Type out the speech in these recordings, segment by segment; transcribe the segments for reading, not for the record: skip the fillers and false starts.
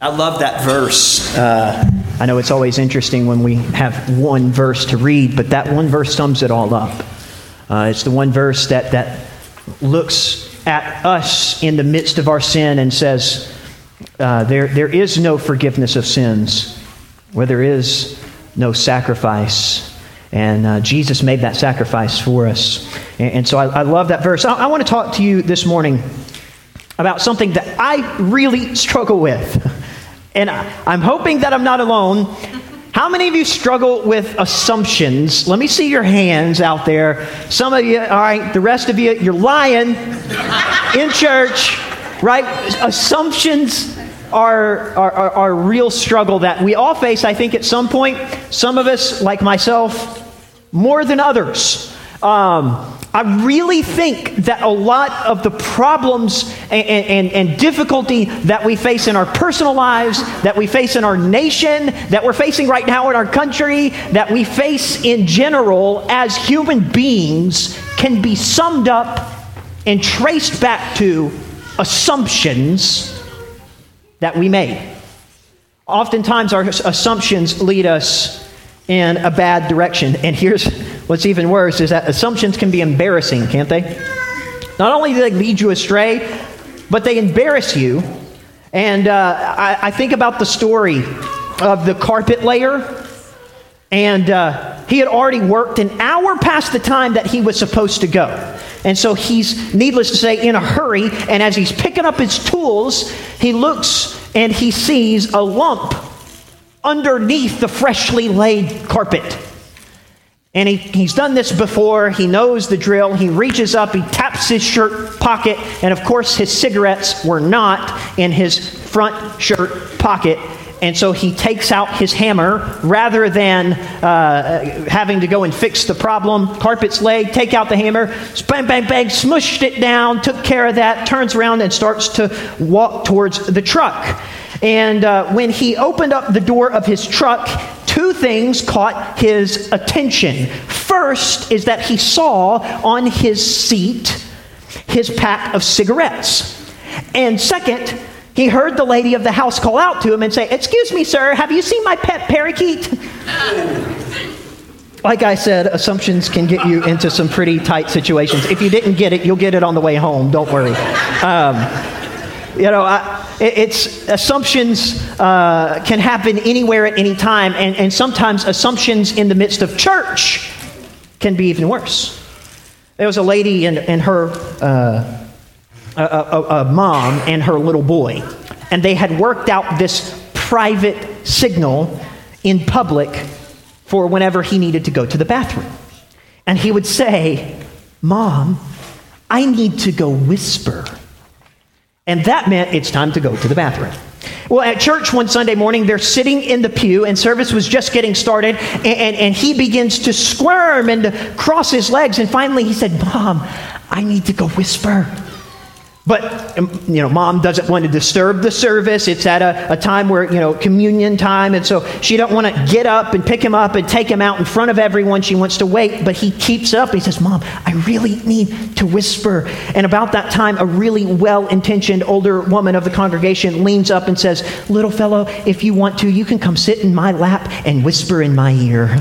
I love that verse. I know it's always interesting when we have one verse to read, but that one verse sums it all up. It's the one verse that looks at us in the midst of our sin and says, there is no forgiveness of sins where there is no sacrifice. And Jesus made that sacrifice for us. And so I love that verse. I want to talk to you this morning about something that I really struggle with. And I'm hoping that I'm not alone. How many of you struggle with assumptions? Let me see your hands out there. Some of you, all right. The rest of you, you're lying in church, right? Assumptions are a real struggle that we all face, I think, at some point. Some of us, like myself, more than others. I really think that a lot of the problems and difficulty that we face in our personal lives, that we face in our nation, that we're facing right now in our country, that we face in general as human beings can be summed up and traced back to assumptions that we made. Oftentimes our assumptions lead us in a bad direction. And here's what's even worse, is that assumptions can be embarrassing, can't they? Not only do they lead you astray, but they embarrass you. And I think about the story of the carpet layer. And he had already worked an hour past the time that he was supposed to go. And so he's, needless to say, in a hurry. And as he's picking up his tools, he looks and he sees a lump underneath the freshly laid carpet. And he's done this before. He knows the drill. He reaches up, he taps his shirt pocket, and of course his cigarettes were not in his front shirt pocket. And so he takes out his hammer rather than having to go and fix the problem. Carpet's laid, take out the hammer, bang, bang, bang, smushed it down, took care of that, turns around and starts to walk towards the truck. And when he opened up the door of his truck, two things caught his attention. First is that he saw on his seat his pack of cigarettes. And second, he heard the lady of the house call out to him and say, "Excuse me, sir, have you seen my pet parakeet?" Like I said, assumptions can get you into some pretty tight situations. If you didn't get it, you'll get it on the way home. Don't worry. It's assumptions can happen anywhere at any time, and sometimes assumptions in the midst of church can be even worse. There was a lady and her a mom and her little boy, and they had worked out this private signal in public for whenever he needed to go to the bathroom. And he would say, "Mom, I need to go whisper." And that meant it's time to go to the bathroom. Well, at church one Sunday morning, they're sitting in the pew, and service was just getting started, and he begins to squirm and to cross his legs, and finally he said, "Mom, I need to go whisper." But, Mom doesn't want to disturb the service. It's at a time where, communion time. And so she don't want to get up and pick him up and take him out in front of everyone. She wants to wait. But he keeps up. He says, "Mom, I really need to whisper." And about that time, a really well-intentioned older woman of the congregation leans up and says, "Little fellow, if you want to, you can come sit in my lap and whisper in my ear."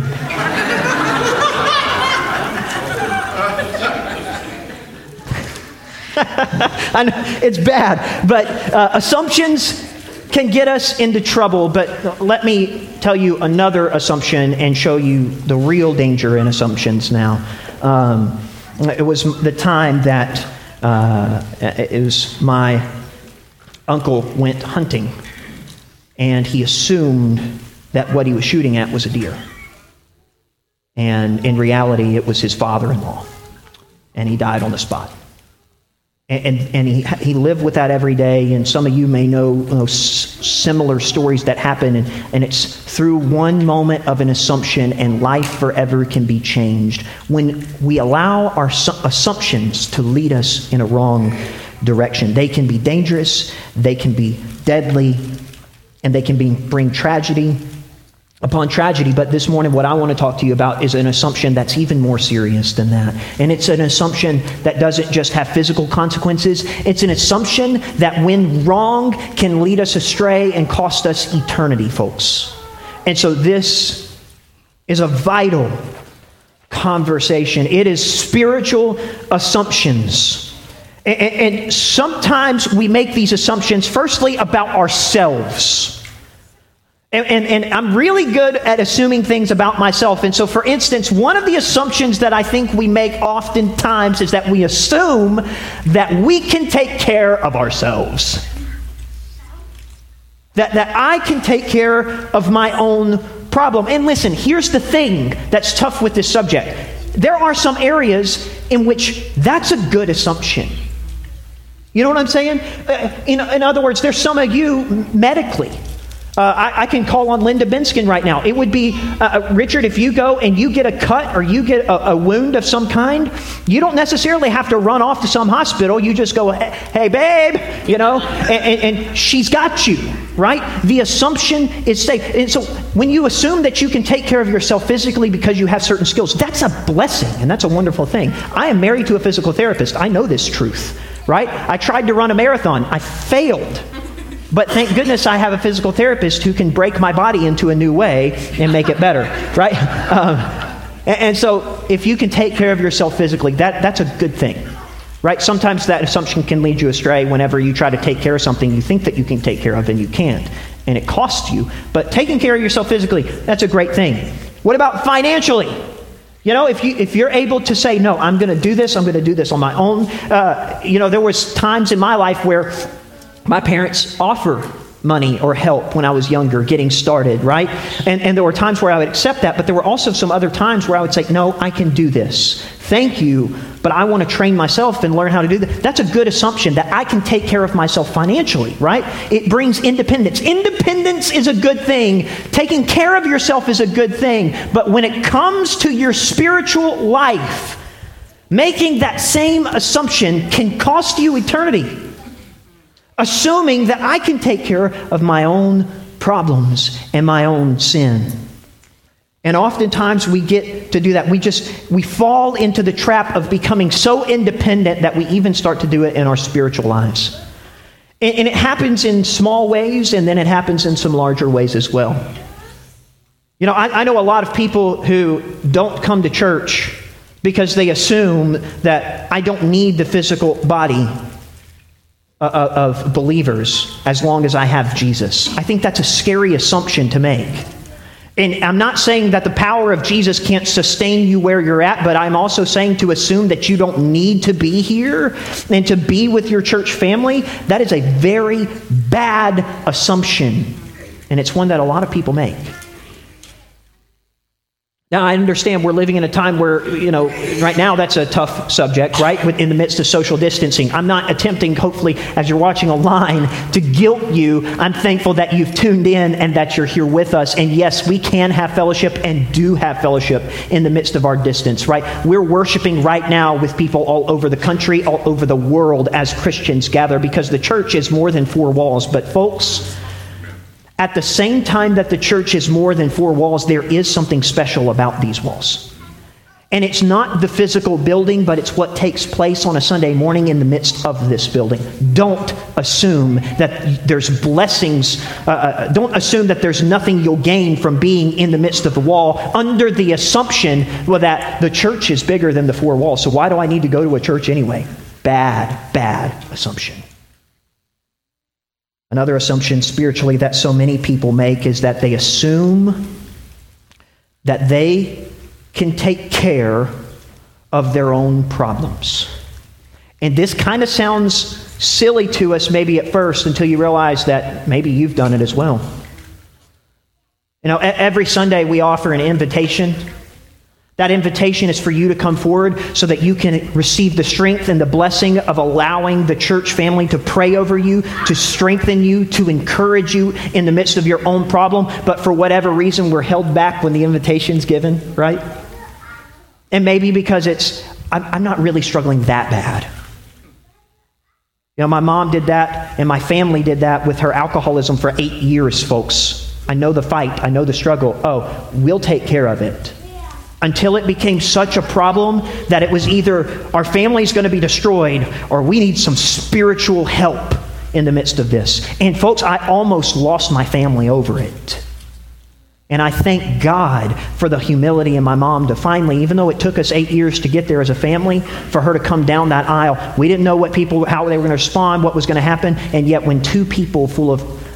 I know it's bad, but assumptions can get us into trouble. But let me tell you another assumption and show you the real danger in assumptions now. It was the time that it was my uncle went hunting, and he assumed that what he was shooting at was a deer. And in reality, it was his father-in-law, and he died on the spot. And he lived with that every day, and some of you may know similar stories that happen, and it's through one moment of an assumption, and life forever can be changed. When we allow our assumptions to lead us in a wrong direction, they can be dangerous, they can be deadly, and they can bring tragedy. upon tragedy. But this morning, what I want to talk to you about is an assumption that's even more serious than that. And it's an assumption that doesn't just have physical consequences. It's an assumption that when wrong can lead us astray and cost us eternity, folks. And so this is a vital conversation. It is spiritual assumptions. And sometimes we make these assumptions, firstly, about ourselves. And I'm really good at assuming things about myself. And so, for instance, one of the assumptions that I think we make oftentimes is that we assume that we can take care of ourselves. That I can take care of my own problem. And listen, here's the thing that's tough with this subject. There are some areas in which that's a good assumption. You know what I'm saying? In other words, there's some of you medically. I can call on Linda Benskin right now. It would be, Richard, if you go and you get a cut or you get a wound of some kind, you don't necessarily have to run off to some hospital. You just go, hey, babe, and she's got you, right? The assumption is safe. And so when you assume that you can take care of yourself physically because you have certain skills, that's a blessing and that's a wonderful thing. I am married to a physical therapist. I know this truth, right? I tried to run a marathon. I failed. But thank goodness I have a physical therapist who can break my body into a new way and make it better, right? And so if you can take care of yourself physically, that's a good thing, right? Sometimes that assumption can lead you astray whenever you try to take care of something you think that you can take care of and you can't, and it costs you. But taking care of yourself physically, that's a great thing. What about financially? If you're able to say, no, I'm going to do this on my own. There was times in my life where my parents offer money or help when I was younger, getting started, right? And there were times where I would accept that, but there were also some other times where I would say, no, I can do this. Thank you, but I want to train myself and learn how to do that. That's a good assumption that I can take care of myself financially, right? It brings independence. Independence is a good thing. Taking care of yourself is a good thing. But when it comes to your spiritual life, making that same assumption can cost you eternity. Assuming that I can take care of my own problems and my own sin. And oftentimes we get to do that. We fall into the trap of becoming so independent that we even start to do it in our spiritual lives. And it happens in small ways, and then it happens in some larger ways as well. I know a lot of people who don't come to church because they assume that I don't need the physical body of believers as long as I have Jesus. I think that's a scary assumption to make. And I'm not saying that the power of Jesus can't sustain you where you're at, but I'm also saying to assume that you don't need to be here and to be with your church family. That is a very bad assumption. And it's one that a lot of people make. Now, I understand we're living in a time where, right now that's a tough subject, right? In the midst of social distancing. I'm not attempting, hopefully, as you're watching online, to guilt you. I'm thankful that you've tuned in and that you're here with us. And yes, we can have fellowship and do have fellowship in the midst of our distance, right? We're worshiping right now with people all over the country, all over the world as Christians gather, because the church is more than four walls. But folks, at the same time that the church is more than four walls, there is something special about these walls. And it's not the physical building, but it's what takes place on a Sunday morning in the midst of this building. Don't assume that there's blessings. Don't assume that there's nothing you'll gain from being in the midst of the wall under the assumption that the church is bigger than the four walls. So why do I need to go to a church anyway? Bad assumption. Another assumption spiritually that so many people make is that they assume that they can take care of their own problems. And this kind of sounds silly to us maybe at first until you realize that maybe you've done it as well. Every Sunday we offer an invitation. That invitation is for you to come forward so that you can receive the strength and the blessing of allowing the church family to pray over you, to strengthen you, to encourage you in the midst of your own problem. But for whatever reason, we're held back when the invitation's given, right? And maybe because I'm not really struggling that bad. My mom did that and my family did that with her alcoholism for 8 years, folks. I know the fight. I know the struggle. Oh, we'll take care of it. Until it became such a problem that it was either our family's going to be destroyed or we need some spiritual help in the midst of this. And folks, I almost lost my family over it. And I thank God for the humility in my mom to finally, even though it took us 8 years to get there as a family, for her to come down that aisle. We didn't know how they were going to respond, what was going to happen. And yet when two pews full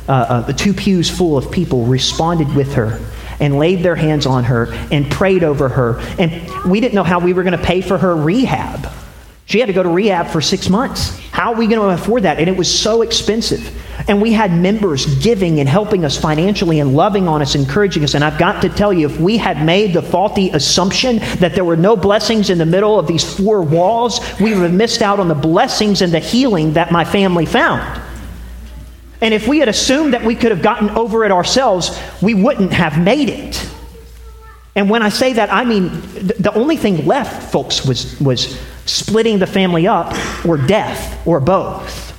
of people responded with her and laid their hands on her and prayed over her. And we didn't know how we were going to pay for her rehab. She had to go to rehab for 6 months. How are we going to afford that? And it was so expensive. And we had members giving and helping us financially and loving on us, encouraging us. And I've got to tell you, if we had made the faulty assumption that there were no blessings in the middle of these four walls, we would have missed out on the blessings and the healing that my family found. And if we had assumed that we could have gotten over it ourselves, we wouldn't have made it. And when I say that, I mean the only thing left, folks, was splitting the family up or death or both.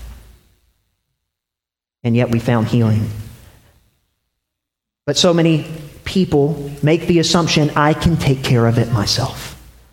And yet we found healing. But so many people make the assumption, I can take care of it myself.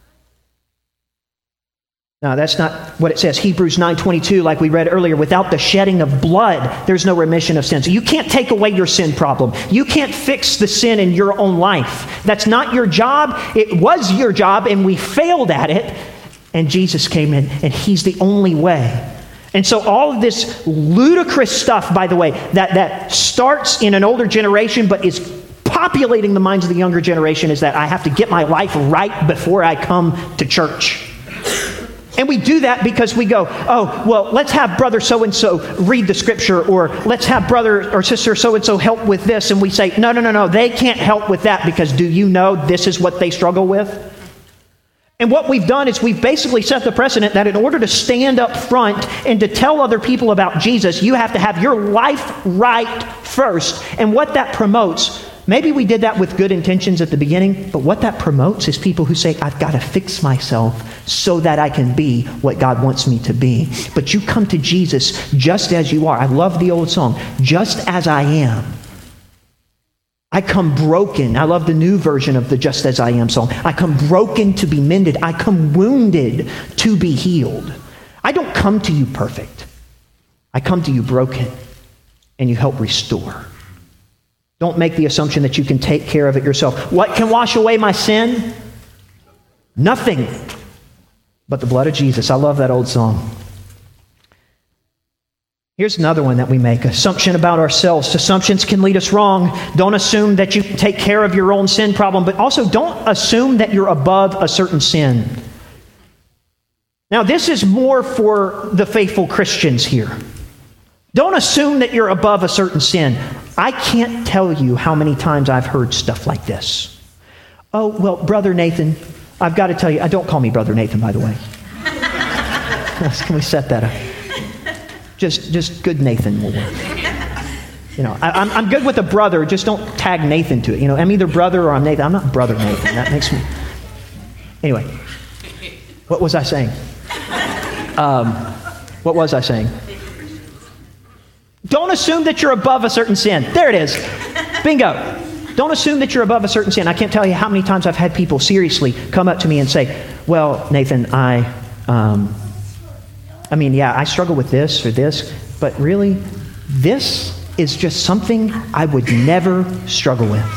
No, that's not what it says. Hebrews 9:22, like we read earlier, without the shedding of blood, there's no remission of sins. You can't take away your sin problem. You can't fix the sin in your own life. That's not your job. It was your job, and we failed at it. And Jesus came in, and He's the only way. And so all of this ludicrous stuff, by the way, that starts in an older generation, but is populating the minds of the younger generation, is that I have to get my life right before I come to church. And we do that because we go, oh, well, let's have brother so-and-so read the scripture, or let's have brother or sister so-and-so help with this. And we say, no, they can't help with that, because do you know this is what they struggle with? And what we've done is we've basically set the precedent that in order to stand up front and to tell other people about Jesus, you have to have your life right first. And what that promotes, maybe we did that with good intentions at the beginning, but what that promotes is people who say, I've got to fix myself so that I can be what God wants me to be. But you come to Jesus just as you are. I love the old song, just as I am. I come broken. I love the new version of the Just As I Am song. I come broken to be mended. I come wounded to be healed. I don't come to you perfect. I come to you broken, and you help restore. Don't make the assumption that you can take care of it yourself. What can wash away my sin? Nothing but the blood of Jesus. I love that old song. Here's another one that we make. Assumption about ourselves. Assumptions can lead us wrong. Don't assume that you take care of your own sin problem, but also don't assume that you're above a certain sin. Now, this is more for the faithful Christians here. Don't assume that you're above a certain sin. I can't tell you how many times I've heard stuff like this. Oh, well, Brother Nathan, I've got to tell you, don't call me Brother Nathan, by the way. Can we set that up? Just good Nathan will work. You know, I'm good with a brother, just don't tag Nathan to it. You know, I'm either brother or I'm Nathan. I'm not Brother Nathan. That makes me... Anyway, what was I saying? What was I saying? Don't assume that you're above a certain sin. There it is. Bingo. Don't assume that you're above a certain sin. I can't tell you how many times I've had people seriously come up to me and say, well, Nathan, I struggle with this or this, but really, this is just something I would never struggle with.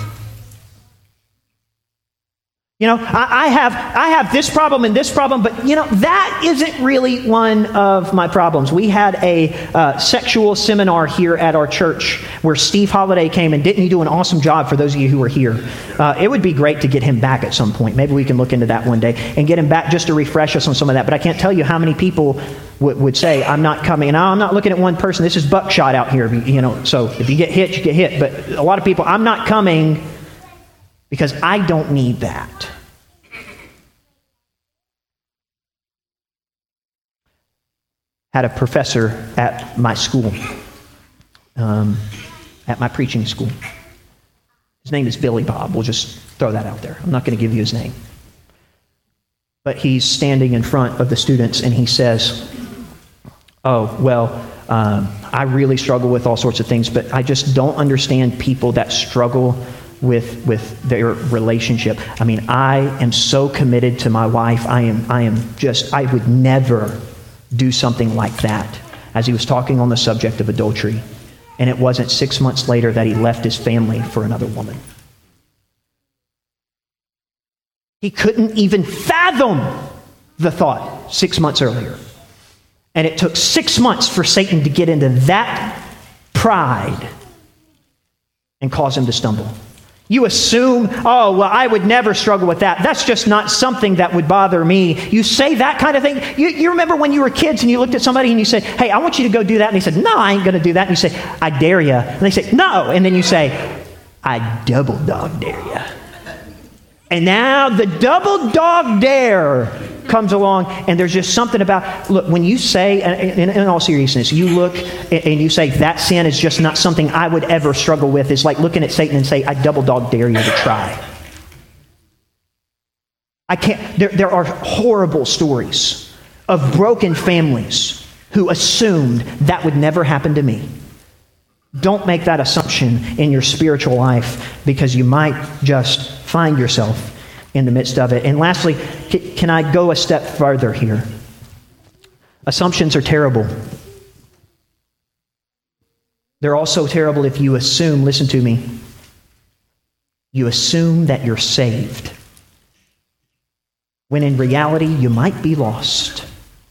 You know, I have this problem and this problem, but you know, that isn't really one of my problems. We had a sexual seminar here at our church where Steve Holiday came, and didn't he do an awesome job for those of you who were here? It would be great to get him back at some point. Maybe we can look into that one day and get him back just to refresh us on some of that. But I can't tell you how many people would say, I'm not coming. And I'm not looking at one person. This is buckshot out here, you know, so if you get hit, you get hit. But a lot of people, I'm not coming because I don't need that. Had a professor at my school, at my preaching school. His name is Billy Bob. We'll just throw that out there. I'm not going to give you his name. But he's standing in front of the students and he says, oh, well, I really struggle with all sorts of things, but I just don't understand people that struggle with their relationship. I mean, I am so committed to my wife. I would never do something like that, as he was talking on the subject of adultery. And it wasn't 6 months later that he left his family for another woman. He couldn't even fathom the thought 6 months earlier. And it took 6 months for Satan to get into that pride and cause him to stumble. You assume, oh, well, I would never struggle with that. That's just not something that would bother me. You say that kind of thing. You remember when you were kids and you looked at somebody and you said, hey, I want you to go do that. And he said, no, I ain't going to do that. And you say, I dare you. And they say, no. And then you say, I double dog dare you. And now the double dog dare comes along, and there's just something about, look, when you say, in all seriousness, you look and you say, that sin is just not something I would ever struggle with. It's like looking at Satan and say, I double dog dare you to try. I can't, there are horrible stories of broken families who assumed that would never happen to me. Don't make that assumption in your spiritual life, because you might just find yourself in the midst of it. And lastly, can I go a step further here? Assumptions are terrible. They're also terrible if you assume, listen to me, you assume that you're saved, when in reality you might be lost.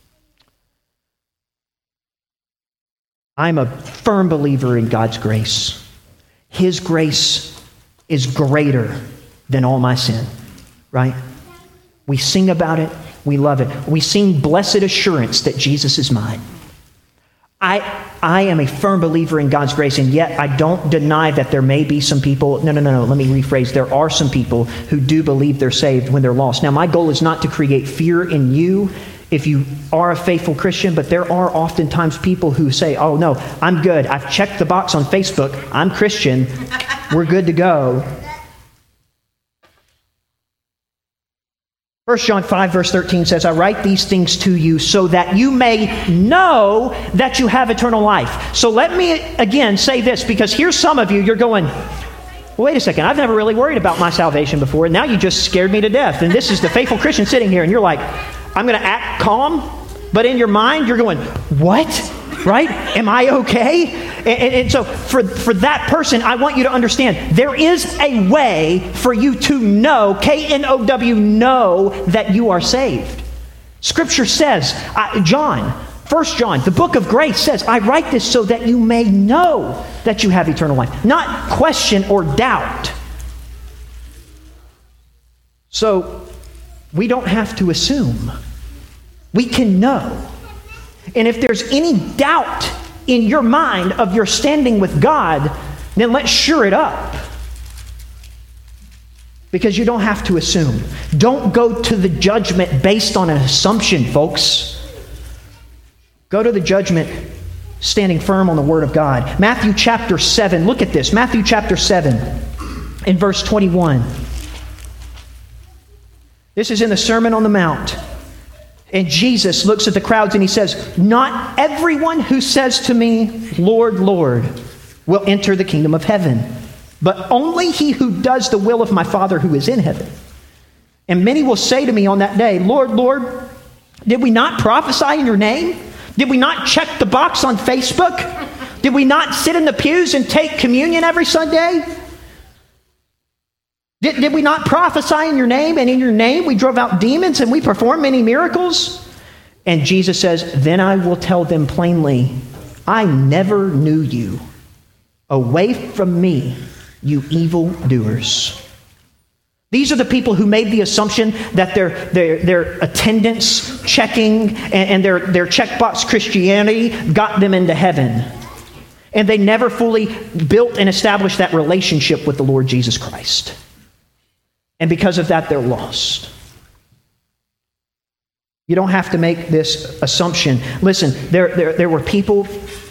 I'm a firm believer in God's grace. His grace is greater than all my sin, right? We sing about it. We love it. We sing blessed assurance that Jesus is mine. I am a firm believer in God's grace, and yet I don't deny that there may be some people, no, let me rephrase. There are some people who do believe they're saved when they're lost. Now, my goal is not to create fear in you if you are a faithful Christian, but there are oftentimes people who say, oh no, I'm good. I've checked the box on Facebook. I'm Christian. We're good to go. 1 John 5 verse 13 says, I write these things to you so that you may know that you have eternal life. So let me again say this, because here's some of you, you're going, wait a second, I've never really worried about my salvation before, and now you just scared me to death. And this is the faithful Christian sitting here, and you're like, I'm going to act calm, but in your mind you're going, what? Right? Am I okay? And so for that person, I want you to understand, there is a way for you to know, K-N-O-W, know that you are saved. Scripture says, 1 John, the book of grace says, I write this so that you may know that you have eternal life, not question or doubt. So we don't have to assume. We can know. And if there's any doubt in your mind of your standing with God, then let's sure it up. Because you don't have to assume. Don't go to the judgment based on an assumption, folks. Go to the judgment standing firm on the Word of God. Matthew chapter 7, look at this. Matthew chapter 7 in verse 21. This is in the Sermon on the Mount. And Jesus looks at the crowds and he says, not everyone who says to me, Lord, Lord, will enter the kingdom of heaven, but only he who does the will of my Father who is in heaven. And many will say to me on that day, Lord, Lord, did we not prophesy in your name? Did we not check the box on Facebook? Did we not sit in the pews and take communion every Sunday? Did we not prophesy in your name, and in your name we drove out demons and we performed many miracles? And Jesus says, then I will tell them plainly, I never knew you. Away from me, you evildoers. These are the people who made the assumption that their attendance checking and their checkbox Christianity got them into heaven. And they never fully built and established that relationship with the Lord Jesus Christ. And because of that, they're lost. You don't have to make this assumption. Listen, there were people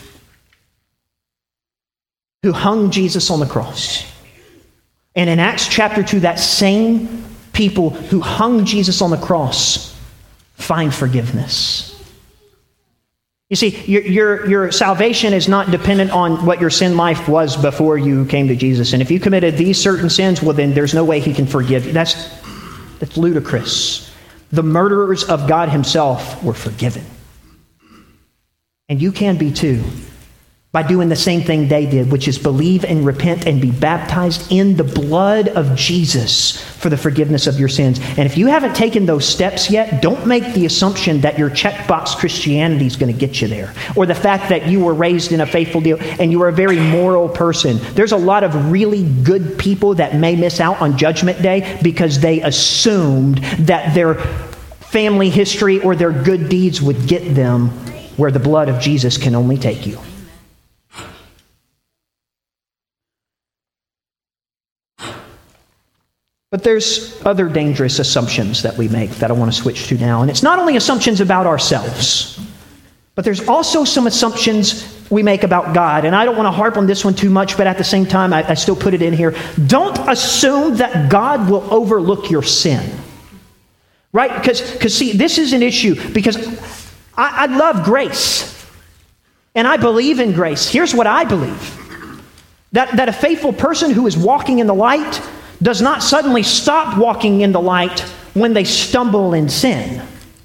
who hung Jesus on the cross. And in Acts chapter 2, that same people who hung Jesus on the cross find forgiveness. You see, your salvation is not dependent on what your sin life was before you came to Jesus. And if you committed these certain sins, well, then there's no way he can forgive you. That's ludicrous. The murderers of God himself were forgiven. And you can be too, by doing the same thing they did, which is believe and repent and be baptized in the blood of Jesus for the forgiveness of your sins. And if you haven't taken those steps yet, don't make the assumption that your checkbox Christianity is going to get you there, or the fact that you were raised in a faithful deal and you are a very moral person. There's a lot of really good people that may miss out on Judgment Day because they assumed that their family history or their good deeds would get them where the blood of Jesus can only take you. But there's other dangerous assumptions that we make that I want to switch to now. And it's not only assumptions about ourselves, but there's also some assumptions we make about God. And I don't want to harp on this one too much, but at the same time, I still put it in here. Don't assume that God will overlook your sin. Right? Because see, this is an issue, because I love grace. And I believe in grace. Here's what I believe. That a faithful person who is walking in the light does not suddenly stop walking in the light when they stumble in sin.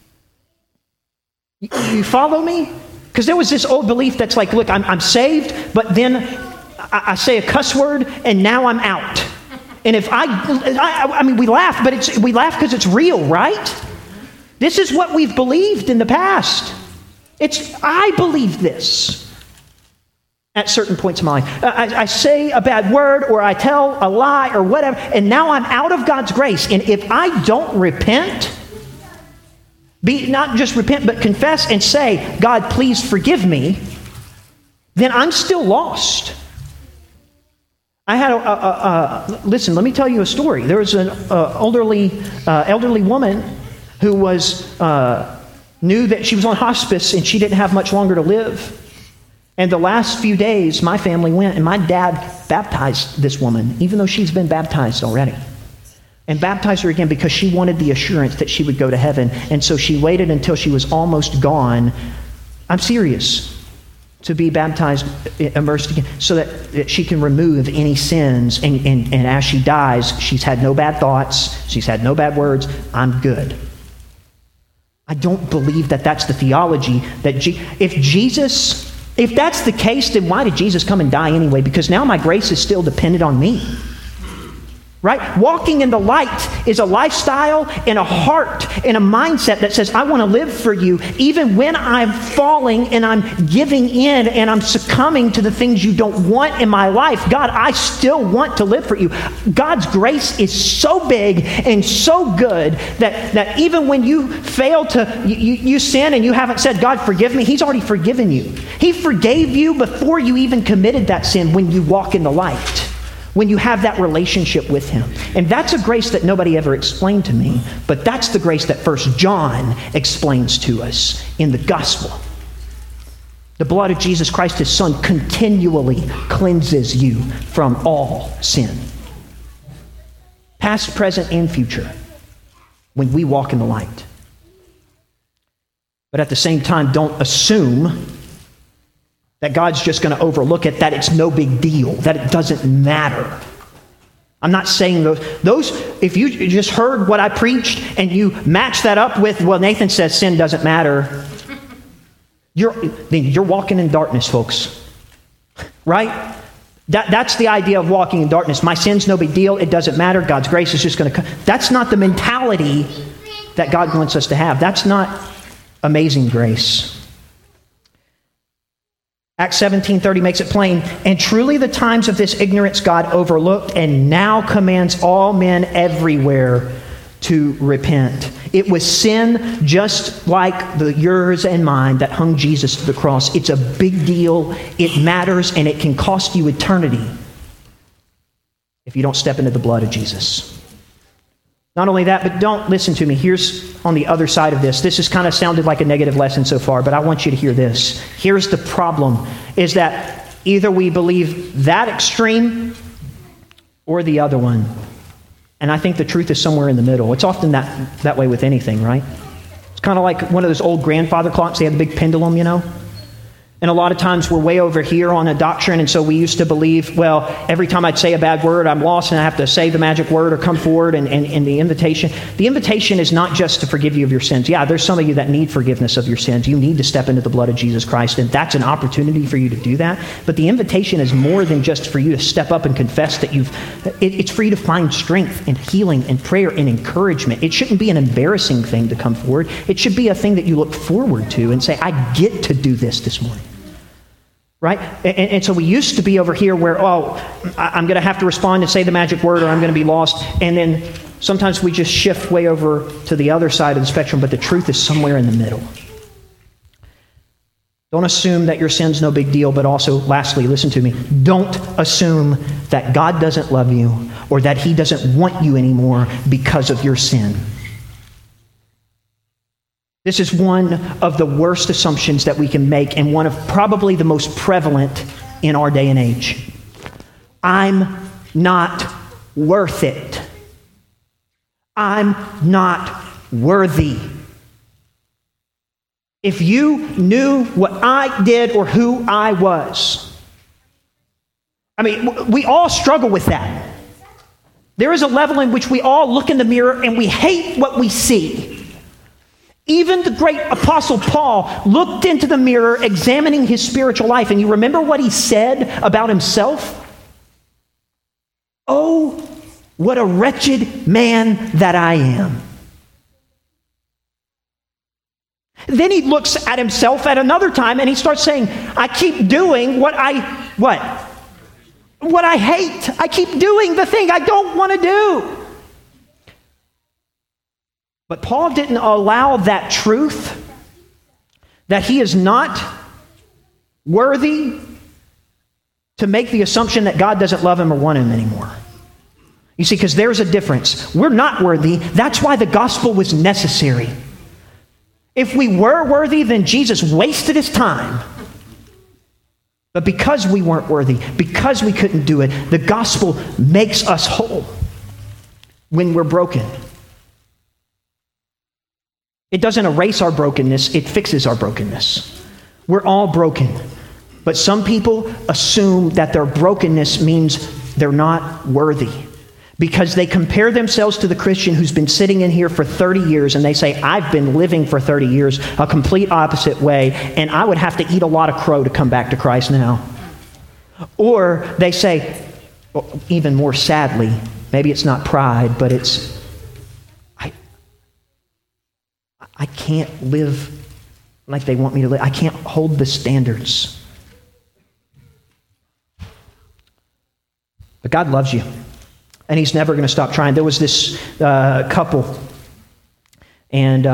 You follow me? Because there was this old belief that's like, look, I'm saved, but then I say a cuss word and now I'm out. And if I mean, we laugh, but we laugh because it's real, right? This is what we've believed in the past. I believe this. At certain points in my life, I say a bad word, or I tell a lie, or whatever, and now I'm out of God's grace. And if I don't repent, not just repent, but confess and say, God, please forgive me, then I'm still lost. I had listen, let me tell you a story. There was an elderly woman who knew that she was on hospice and she didn't have much longer to live. And the last few days, my family went, and my dad baptized this woman, even though she's been baptized already. And baptized her again because she wanted the assurance that she would go to heaven. And so she waited until she was almost gone. I'm serious. To be baptized, immersed again, so that she can remove any sins. And as she dies, she's had no bad thoughts. She's had no bad words. I'm good. I don't believe that that's the theology. If that's the case, then why did Jesus come and die anyway? Because now my grace is still dependent on me. Right? Walking in the light is a lifestyle and a heart and a mindset that says, I want to live for you even when I'm falling and I'm giving in and I'm succumbing to the things you don't want in my life. God, I still want to live for you. God's grace is so big and so good that even when you fail you sin and you haven't said, God, forgive me, He's already forgiven you. He forgave you before you even committed that sin when you walk in the light. When you have that relationship with Him. And that's a grace that nobody ever explained to me, but that's the grace that 1 John explains to us in the gospel. The blood of Jesus Christ, His Son, continually cleanses you from all sin. Past, present, and future, when we walk in the light. But at the same time, don't assume that God's just going to overlook it, that it's no big deal, that it doesn't matter. I'm not saying those, if you just heard what I preached and you match that up with, well, Nathan says sin doesn't matter, you're walking in darkness, folks. Right? That's the idea of walking in darkness. My sin's no big deal, it doesn't matter, God's grace is just going to come. That's not the mentality that God wants us to have. That's not amazing grace. Acts 17:30 makes it plain, and truly the times of this ignorance God overlooked and now commands all men everywhere to repent. It was sin just like yours and mine that hung Jesus to the cross. It's a big deal, it matters, and it can cost you eternity if you don't step into the blood of Jesus. Not only that, but don't listen to me. Here's on the other side of this. This has kind of sounded like a negative lesson so far, but I want you to hear this. Here's the problem, is that either we believe that extreme or the other one. And I think the truth is somewhere in the middle. It's often that way with anything, right? It's kind of like one of those old grandfather clocks. They had the big pendulum, you know? And a lot of times we're way over here on a doctrine, and so we used to believe, well, every time I'd say a bad word, I'm lost and I have to say the magic word or come forward and the invitation. The invitation is not just to forgive you of your sins. Yeah, there's some of you that need forgiveness of your sins. You need to step into the blood of Jesus Christ, and that's an opportunity for you to do that. But the invitation is more than just for you to step up and confess that it's for you to find strength and healing and prayer and encouragement. It shouldn't be an embarrassing thing to come forward. It should be a thing that you look forward to and say, I get to do this morning. Right? And so we used to be over here where, I'm going to have to respond and say the magic word or I'm going to be lost. And then sometimes we just shift way over to the other side of the spectrum, but the truth is somewhere in the middle. Don't assume that your sin's no big deal, but also, lastly, listen to me. Don't assume that God doesn't love you or that He doesn't want you anymore because of your sin. This is one of the worst assumptions that we can make and one of probably the most prevalent in our day and age. I'm not worth it. I'm not worthy. If you knew what I did or who I was. We all struggle with that. There is a level in which we all look in the mirror and we hate what we see. Even the great Apostle Paul looked into the mirror examining his spiritual life, and you remember what he said about himself? Oh, what a wretched man that I am. Then he looks at himself at another time and he starts saying, I keep doing what I hate. I keep doing the thing I don't want to do. But Paul didn't allow that truth, that he is not worthy, to make the assumption that God doesn't love him or want him anymore. You see, because there's a difference. We're not worthy. That's why the gospel was necessary. If we were worthy, then Jesus wasted his time. But because we weren't worthy, because we couldn't do it, the gospel makes us whole when we're broken. It doesn't erase our brokenness, it fixes our brokenness. We're all broken. But some people assume that their brokenness means they're not worthy because they compare themselves to the Christian who's been sitting in here for 30 years and they say, I've been living for 30 years a complete opposite way and I would have to eat a lot of crow to come back to Christ now. Or they say, even more sadly, maybe it's not pride, but it's, I can't live like they want me to live. I can't hold the standards. But God loves you, and He's never going to stop trying. There was this couple, and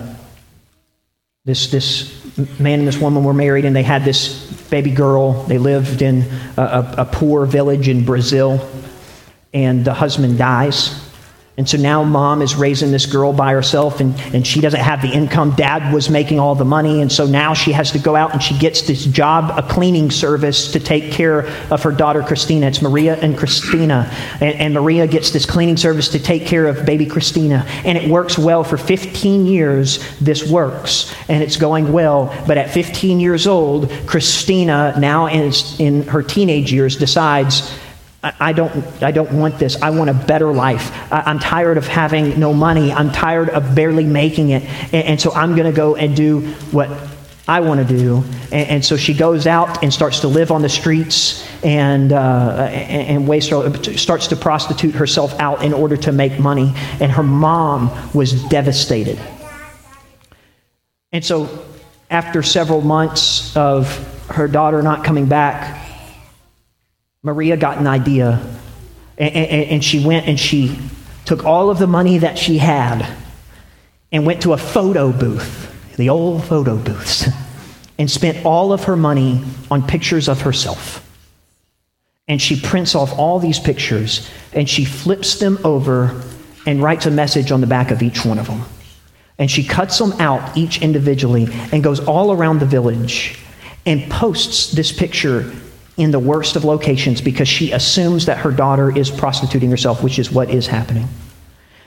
this man and this woman were married, and they had this baby girl. They lived in a poor village in Brazil, and the husband dies. And so now mom is raising this girl by herself, and she doesn't have the income. Dad was making all the money, and so now she has to go out and she gets this job, a cleaning service, to take care of her daughter Christina. It's Maria and Christina. And Maria gets this cleaning service to take care of baby Christina. And it works well for 15 years. This works, and it's going well. But at 15 years old, Christina, now in her teenage years, decides, I don't want this. I want a better life. I'm tired of having no money. I'm tired of barely making it. And so I'm going to go and do what I want to do. And so she goes out and starts to live on the streets and starts to prostitute herself out in order to make money. And her mom was devastated. And so after several months of her daughter not coming back, Maria got an idea, and she went and she took all of the money that she had and went to a photo booth, the old photo booths, and spent all of her money on pictures of herself. And she prints off all these pictures, and she flips them over and writes a message on the back of each one of them. And she cuts them out each individually and goes all around the village and posts this picture in the worst of locations because she assumes that her daughter is prostituting herself, which is what is happening.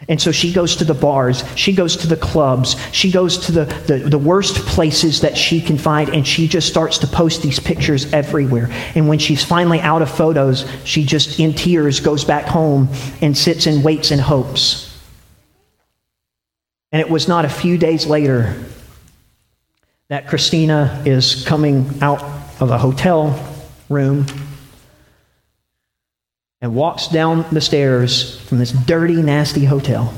And so she goes to the bars, she goes to the clubs, she goes to the worst places that she can find, and she just starts to post these pictures everywhere. And when she's finally out of photos, she just, in tears, goes back home and sits and waits and hopes. And it was not a few days later that Christina is coming out of a hotel room and walks down the stairs from this dirty, nasty hotel.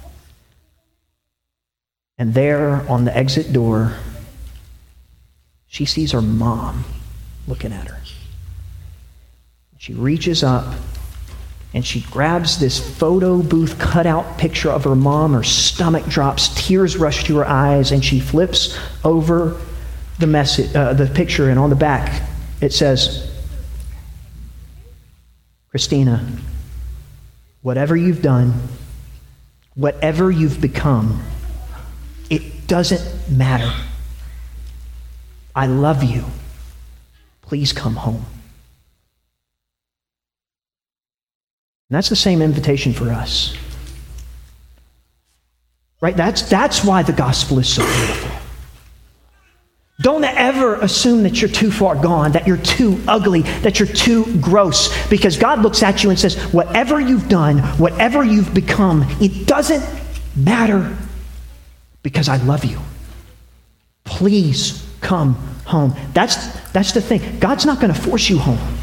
And there on the exit door, she sees her mom looking at her. She reaches up and she grabs this photo booth cutout picture of her mom. Her stomach drops, tears rush to her eyes, and she flips over the picture, and on the back it says, Christina, whatever you've done, whatever you've become, it doesn't matter. I love you. Please come home. And that's the same invitation for us. Right? That's why the gospel is so beautiful. Don't ever assume that you're too far gone, that you're too ugly, that you're too gross, because God looks at you and says, whatever you've done, whatever you've become, it doesn't matter because I love you. Please come home. That's the thing. God's not going to force you home.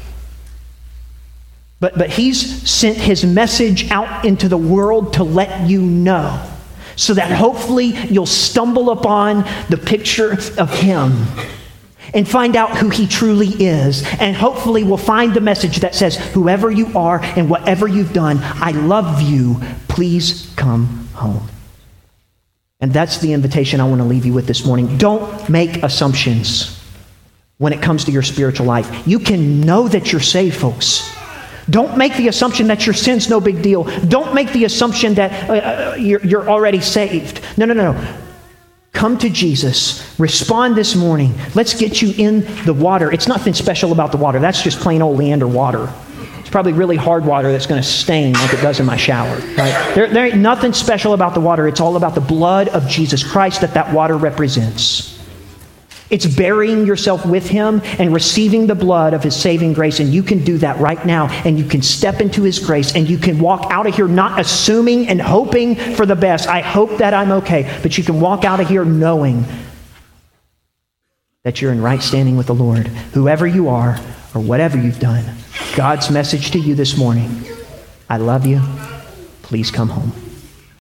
But He's sent His message out into the world to let you know, so that hopefully you'll stumble upon the picture of Him and find out who He truly is. And hopefully we'll find the message that says, whoever you are and whatever you've done, I love you. Please come home. And that's the invitation I want to leave you with this morning. Don't make assumptions when it comes to your spiritual life. You can know that you're saved, folks. Don't make the assumption that your sin's no big deal. Don't make the assumption that you're already saved. No. Come to Jesus. Respond this morning. Let's get you in the water. It's nothing special about the water. That's just plain old Leander water. It's probably really hard water that's going to stain like it does in my shower. Right? There ain't nothing special about the water. It's all about the blood of Jesus Christ that water represents. It's burying yourself with Him and receiving the blood of His saving grace. And you can do that right now. And you can step into His grace. And you can walk out of here not assuming and hoping for the best. I hope that I'm okay. But you can walk out of here knowing that you're in right standing with the Lord. Whoever you are or whatever you've done, God's message to you this morning, I love you. Please come home.